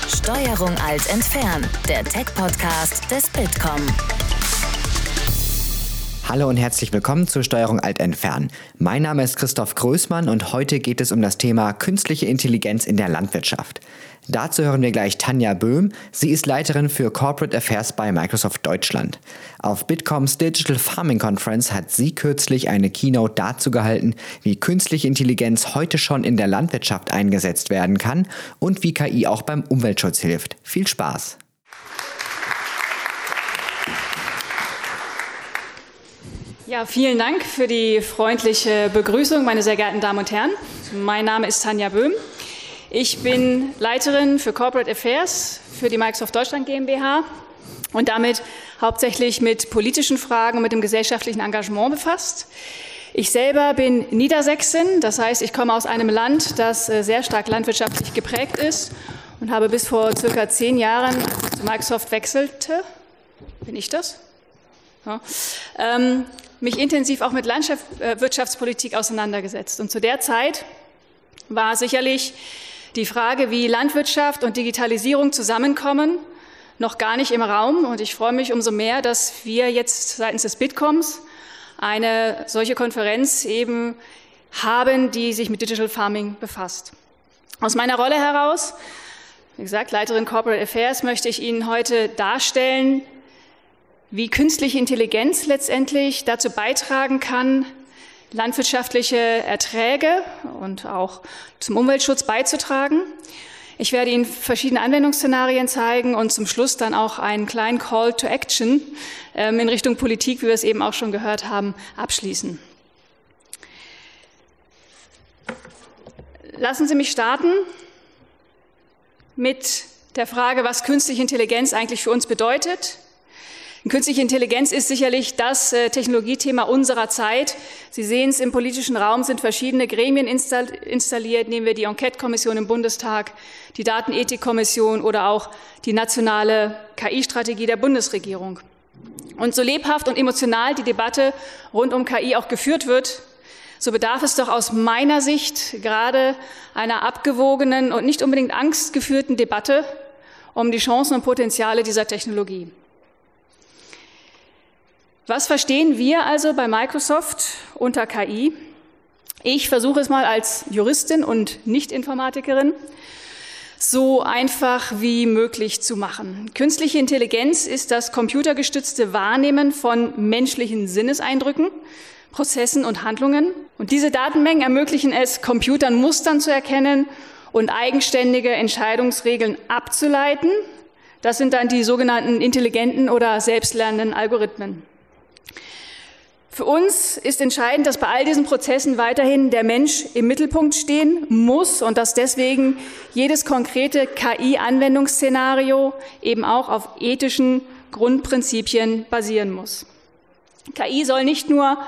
Steuerung Alt entfernen, der Tech-Podcast des Bitkom. Hallo und herzlich willkommen zur Steuerung Alt entfernen. Mein Name ist Christoph Größmann und heute geht es um das Thema künstliche Intelligenz in der Landwirtschaft. Dazu hören wir gleich Tanja Böhm. Sie ist Leiterin für Corporate Affairs bei Microsoft Deutschland. Auf Bitkoms Digital Farming Conference hat sie kürzlich eine Keynote dazu gehalten, wie künstliche Intelligenz heute schon in der Landwirtschaft eingesetzt werden kann und wie KI auch beim Umweltschutz hilft. Viel Spaß! Ja, vielen Dank für die freundliche Begrüßung, meine sehr geehrten Damen und Herren. Mein Name ist Tanja Böhm. Ich bin Leiterin für Corporate Affairs für die Microsoft Deutschland GmbH und damit hauptsächlich mit politischen Fragen und mit dem gesellschaftlichen Engagement befasst. Ich selber bin Niedersächsin, das heißt, ich komme aus einem Land, das sehr stark landwirtschaftlich geprägt ist und habe bis vor circa 10 Jahren, als ich zu Microsoft wechselte, bin ich das? Ja, mich intensiv auch mit Landwirtschaftspolitik auseinandergesetzt. Und zu der Zeit war sicherlich die Frage, wie Landwirtschaft und Digitalisierung zusammenkommen, noch gar nicht im Raum. Und ich freue mich umso mehr, dass wir jetzt seitens des Bitkoms eine solche Konferenz eben haben, die sich mit Digital Farming befasst. Aus meiner Rolle heraus, wie gesagt, Leiterin Corporate Affairs, möchte ich Ihnen heute darstellen, wie künstliche Intelligenz letztendlich dazu beitragen kann, landwirtschaftliche Erträge und auch zum Umweltschutz beizutragen. Ich werde Ihnen verschiedene Anwendungsszenarien zeigen und zum Schluss dann auch einen kleinen Call to Action in Richtung Politik, wie wir es eben auch schon gehört haben, abschließen. Lassen Sie mich starten mit der Frage, was künstliche Intelligenz eigentlich für uns bedeutet. Künstliche Intelligenz ist sicherlich das Technologiethema unserer Zeit. Sie sehen es, im politischen Raum sind verschiedene Gremien installiert. Nehmen wir die Enquete-Kommission im Bundestag, die Datenethik-Kommission oder auch die nationale KI-Strategie der Bundesregierung. Und so lebhaft und emotional die Debatte rund um KI auch geführt wird, so bedarf es doch aus meiner Sicht gerade einer abgewogenen und nicht unbedingt angstgeführten Debatte um die Chancen und Potenziale dieser Technologie. Was verstehen wir also bei Microsoft unter KI? Ich versuche es mal als Juristin und Nicht-Informatikerin so einfach wie möglich zu machen. Künstliche Intelligenz ist das computergestützte Wahrnehmen von menschlichen Sinneseindrücken, Prozessen und Handlungen. Und diese Datenmengen ermöglichen es, Computern Mustern zu erkennen und eigenständige Entscheidungsregeln abzuleiten. Das sind dann die sogenannten intelligenten oder selbstlernenden Algorithmen. Für uns ist entscheidend, dass bei all diesen Prozessen weiterhin der Mensch im Mittelpunkt stehen muss und dass deswegen jedes konkrete KI-Anwendungsszenario eben auch auf ethischen Grundprinzipien basieren muss. KI soll nicht nur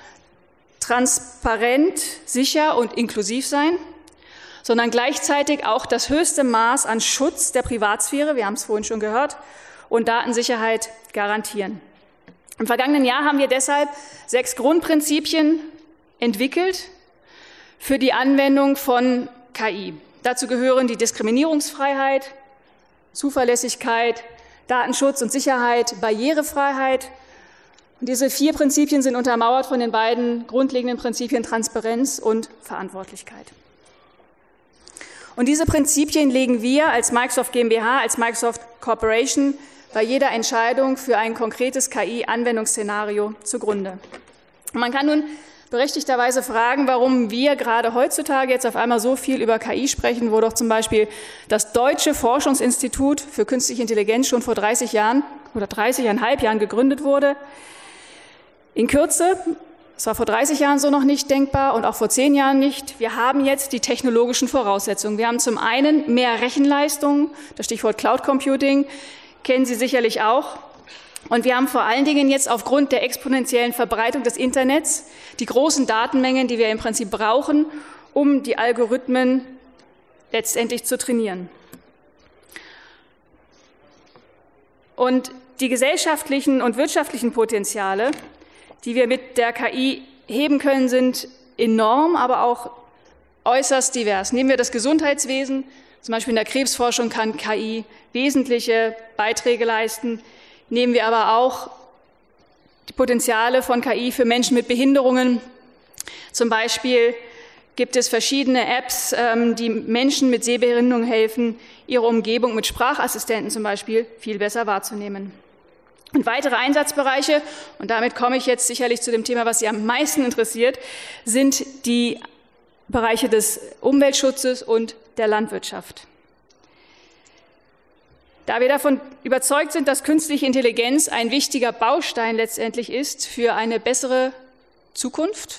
transparent, sicher und inklusiv sein, sondern gleichzeitig auch das höchste Maß an Schutz der Privatsphäre, wir haben es vorhin schon gehört, und Datensicherheit garantieren. Im vergangenen Jahr haben wir deshalb 6 Grundprinzipien entwickelt für die Anwendung von KI. Dazu gehören die Diskriminierungsfreiheit, Zuverlässigkeit, Datenschutz und Sicherheit, Barrierefreiheit. Und diese 4 Prinzipien sind untermauert von den beiden grundlegenden Prinzipien Transparenz und Verantwortlichkeit. Und diese Prinzipien legen wir als Microsoft GmbH, als Microsoft Corporation bei jeder Entscheidung für ein konkretes KI-Anwendungsszenario zugrunde. Und man kann nun berechtigterweise fragen, warum wir gerade heutzutage jetzt auf einmal so viel über KI sprechen, wo doch zum Beispiel das Deutsche Forschungsinstitut für Künstliche Intelligenz schon vor 30 Jahren oder 30,5 Jahren gegründet wurde. In Kürze, es war vor 30 Jahren so noch nicht denkbar und auch vor 10 Jahren nicht. Wir haben jetzt die technologischen Voraussetzungen. Wir haben zum einen mehr Rechenleistung, das Stichwort Cloud Computing, kennen Sie sicherlich auch. Und wir haben vor allen Dingen jetzt aufgrund der exponentiellen Verbreitung des Internets die großen Datenmengen, die wir im Prinzip brauchen, um die Algorithmen letztendlich zu trainieren. Und die gesellschaftlichen und wirtschaftlichen Potenziale, die wir mit der KI heben können, sind enorm, aber auch äußerst divers. Nehmen wir das Gesundheitswesen, Zum Beispiel in der Krebsforschung kann KI wesentliche Beiträge leisten. Nehmen wir aber auch die Potenziale von KI für Menschen mit Behinderungen. Zum Beispiel gibt es verschiedene Apps, die Menschen mit Sehbehinderung helfen, ihre Umgebung mit Sprachassistenten zum Beispiel viel besser wahrzunehmen. Und weitere Einsatzbereiche, und damit komme ich jetzt sicherlich zu dem Thema, was Sie am meisten interessiert, sind die Bereiche des Umweltschutzes und der Landwirtschaft. Da wir davon überzeugt sind, dass künstliche Intelligenz ein wichtiger Baustein letztendlich ist für eine bessere Zukunft,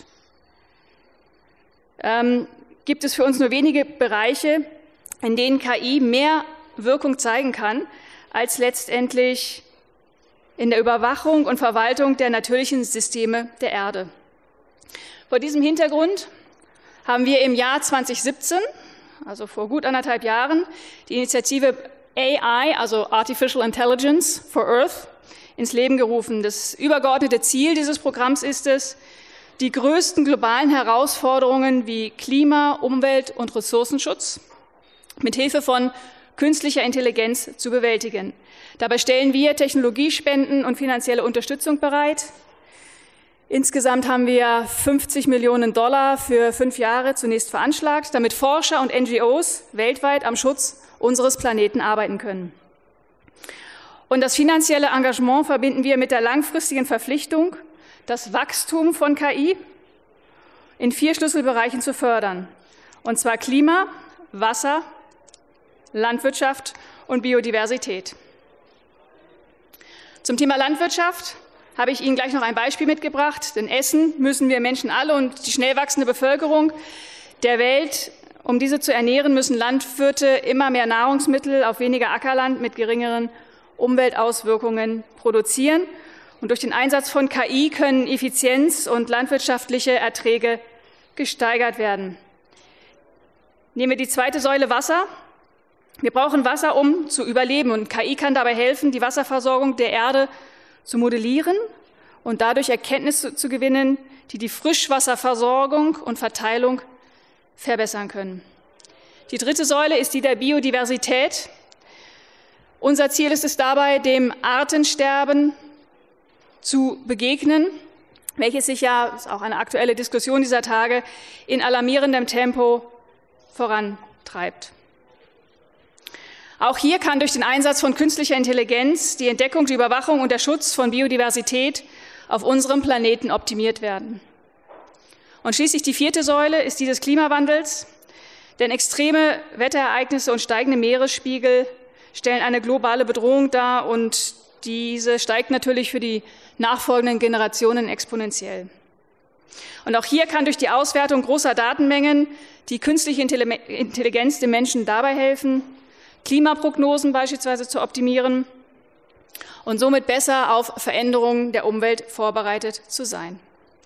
gibt es für uns nur wenige Bereiche, in denen KI mehr Wirkung zeigen kann, als letztendlich in der Überwachung und Verwaltung der natürlichen Systeme der Erde. Vor diesem Hintergrund haben wir im Jahr 2017, also vor gut 1,5 Jahren, die Initiative AI, also Artificial Intelligence for Earth, ins Leben gerufen. Das übergeordnete Ziel dieses Programms ist es, die größten globalen Herausforderungen wie Klima-, Umwelt- und Ressourcenschutz mit Hilfe von künstlicher Intelligenz zu bewältigen. Dabei stellen wir Technologiespenden und finanzielle Unterstützung bereit. Insgesamt haben wir $50 Millionen für 5 Jahre zunächst veranschlagt, damit Forscher und NGOs weltweit am Schutz unseres Planeten arbeiten können. Und das finanzielle Engagement verbinden wir mit der langfristigen Verpflichtung, das Wachstum von KI in 4 Schlüsselbereichen zu fördern, und zwar Klima, Wasser, Landwirtschaft und Biodiversität. Zum Thema Landwirtschaft habe ich Ihnen gleich noch ein Beispiel mitgebracht, denn essen müssen wir Menschen alle, und die schnell wachsende Bevölkerung der Welt, um diese zu ernähren, müssen Landwirte immer mehr Nahrungsmittel auf weniger Ackerland mit geringeren Umweltauswirkungen produzieren. Und durch den Einsatz von KI können Effizienz und landwirtschaftliche Erträge gesteigert werden. Nehmen wir die zweite Säule Wasser. Wir brauchen Wasser, um zu überleben, und KI kann dabei helfen, die Wasserversorgung der Erde zu modellieren und dadurch Erkenntnisse zu gewinnen, die die Frischwasserversorgung und Verteilung verbessern können. Die dritte Säule ist die der Biodiversität. Unser Ziel ist es dabei, dem Artensterben zu begegnen, welches sich ja, das ist auch eine aktuelle Diskussion dieser Tage, in alarmierendem Tempo vorantreibt. Auch hier kann durch den Einsatz von künstlicher Intelligenz die Entdeckung, die Überwachung und der Schutz von Biodiversität auf unserem Planeten optimiert werden. Und schließlich die vierte Säule ist die des Klimawandels, denn extreme Wetterereignisse und steigende Meeresspiegel stellen eine globale Bedrohung dar, und diese steigt natürlich für die nachfolgenden Generationen exponentiell. Und auch hier kann durch die Auswertung großer Datenmengen die künstliche Intelligenz den Menschen dabei helfen, Klimaprognosen beispielsweise zu optimieren und somit besser auf Veränderungen der Umwelt vorbereitet zu sein.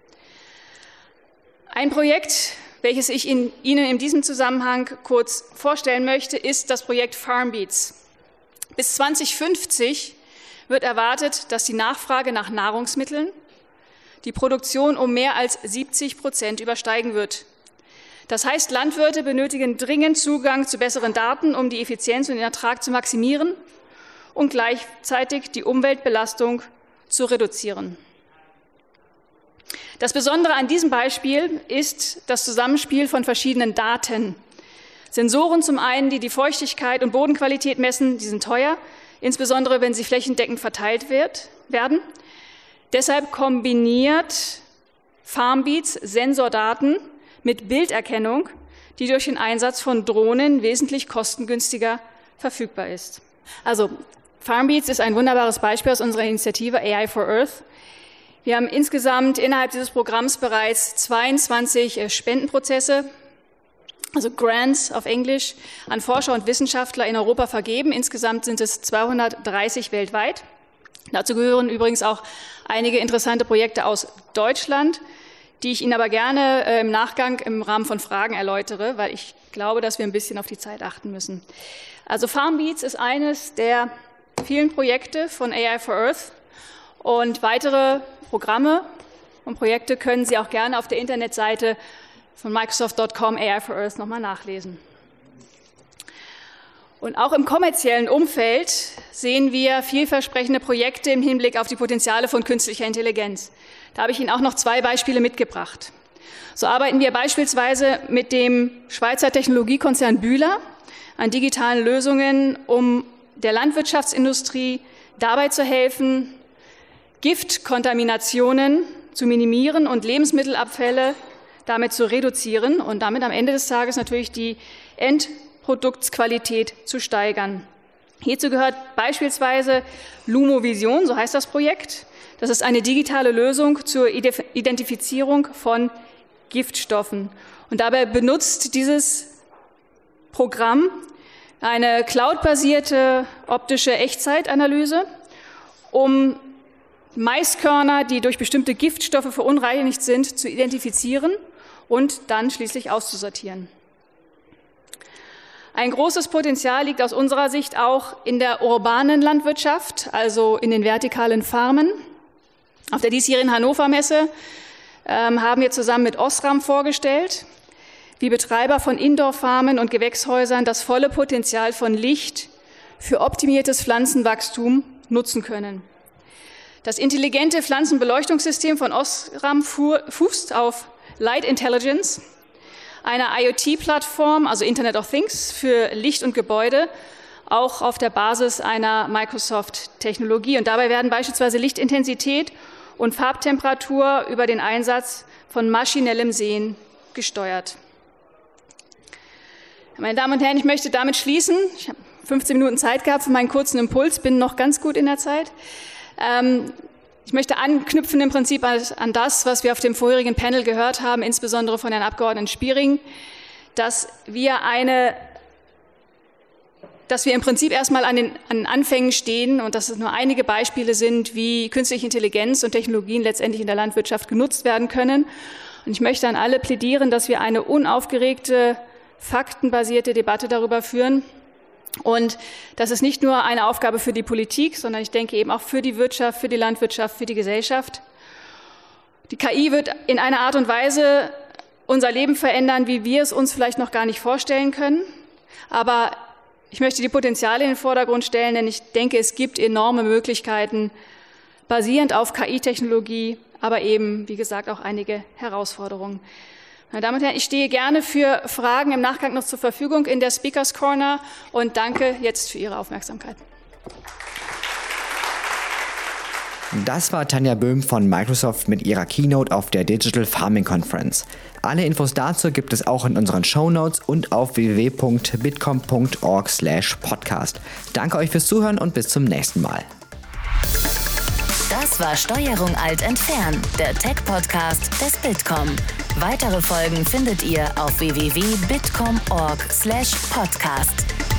Ein Projekt, welches ich Ihnen in diesem Zusammenhang kurz vorstellen möchte, ist das Projekt FarmBeats. Bis 2050 wird erwartet, dass die Nachfrage nach Nahrungsmitteln die Produktion um mehr als 70% übersteigen wird. Das heißt, Landwirte benötigen dringend Zugang zu besseren Daten, um die Effizienz und den Ertrag zu maximieren und gleichzeitig die Umweltbelastung zu reduzieren. Das Besondere an diesem Beispiel ist das Zusammenspiel von verschiedenen Daten. Sensoren zum einen, die die Feuchtigkeit und Bodenqualität messen, die sind teuer, insbesondere wenn sie flächendeckend verteilt werden. Deshalb kombiniert FarmBeats Sensordaten mit Bilderkennung, die durch den Einsatz von Drohnen wesentlich kostengünstiger verfügbar ist. Also FarmBeats ist ein wunderbares Beispiel aus unserer Initiative AI for Earth. Wir haben insgesamt innerhalb dieses Programms bereits 22 Spendenprozesse, also Grants auf Englisch, an Forscher und Wissenschaftler in Europa vergeben. Insgesamt sind es 230 weltweit. Dazu gehören übrigens auch einige interessante Projekte aus Deutschland, die ich Ihnen aber gerne im Nachgang im Rahmen von Fragen erläutere, weil ich glaube, dass wir ein bisschen auf die Zeit achten müssen. Also FarmBeats ist eines der vielen Projekte von AI for Earth, und weitere Programme und Projekte können Sie auch gerne auf der Internetseite von Microsoft.com AI for Earth nochmal nachlesen. Und auch im kommerziellen Umfeld sehen wir vielversprechende Projekte im Hinblick auf die Potenziale von künstlicher Intelligenz. Da habe ich Ihnen auch noch 2 Beispiele mitgebracht. So arbeiten wir beispielsweise mit dem Schweizer Technologiekonzern Bühler an digitalen Lösungen, um der Landwirtschaftsindustrie dabei zu helfen, Giftkontaminationen zu minimieren und Lebensmittelabfälle damit zu reduzieren und damit am Ende des Tages natürlich die Endproduktsqualität zu steigern. Hierzu gehört beispielsweise Lumovision, so heißt das Projekt. Das ist eine digitale Lösung zur Identifizierung von Giftstoffen. Und dabei benutzt dieses Programm eine cloudbasierte optische Echtzeitanalyse, um Maiskörner, die durch bestimmte Giftstoffe verunreinigt sind, zu identifizieren und dann schließlich auszusortieren. Ein großes Potenzial liegt aus unserer Sicht auch in der urbanen Landwirtschaft, also in den vertikalen Farmen. Auf der diesjährigen Hannover Messe haben wir zusammen mit Osram vorgestellt, wie Betreiber von Indoor-Farmen und Gewächshäusern das volle Potenzial von Licht für optimiertes Pflanzenwachstum nutzen können. Das intelligente Pflanzenbeleuchtungssystem von Osram fußt auf Light Intelligence, einer IoT-Plattform, also Internet of Things, für Licht und Gebäude, auch auf der Basis einer Microsoft-Technologie. Und dabei werden beispielsweise Lichtintensität und Farbtemperatur über den Einsatz von maschinellem Sehen gesteuert. Meine Damen und Herren, ich möchte damit schließen. Ich habe 15 Minuten Zeit gehabt für meinen kurzen Impuls, bin noch ganz gut in der Zeit. Ich möchte anknüpfen im Prinzip an das, was wir auf dem vorherigen Panel gehört haben, insbesondere von Herrn Abgeordneten Spiering, dass wir im Prinzip erstmal an den Anfängen stehen und dass es nur einige Beispiele sind, wie künstliche Intelligenz und Technologien letztendlich in der Landwirtschaft genutzt werden können. Und ich möchte an alle plädieren, dass wir eine unaufgeregte, faktenbasierte Debatte darüber führen. Und das ist nicht nur eine Aufgabe für die Politik, sondern ich denke eben auch für die Wirtschaft, für die Landwirtschaft, für die Gesellschaft. Die KI wird in einer Art und Weise unser Leben verändern, wie wir es uns vielleicht noch gar nicht vorstellen können. Aber ich möchte die Potenziale in den Vordergrund stellen, denn ich denke, es gibt enorme Möglichkeiten, basierend auf KI-Technologie, aber eben, wie gesagt, auch einige Herausforderungen. Meine Damen und Herren, ich stehe gerne für Fragen im Nachgang noch zur Verfügung in der Speakers Corner und danke jetzt für Ihre Aufmerksamkeit. Das war Tanja Böhm von Microsoft mit ihrer Keynote auf der Digital Farming Conference. Alle Infos dazu gibt es auch in unseren Shownotes und auf www.bitkom.org/podcast. Danke euch fürs Zuhören und bis zum nächsten Mal. Das war Steuerung Alt entfernen, der Tech-Podcast des Bitkom. Weitere Folgen findet ihr auf www.bitkom.org/podcast.